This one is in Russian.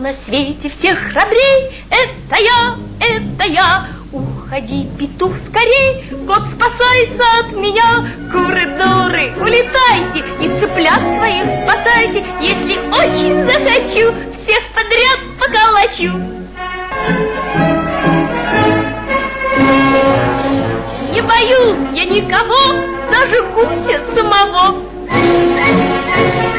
на свете всех храбрей. Это я. Уходи, петух, скорей, кот спасайся от меня. Куры-дуры, улетайте и цыплят своих спасайте. Если очень захочу, всех подряд поколочу. Не боюсь я никого, даже гуся самого.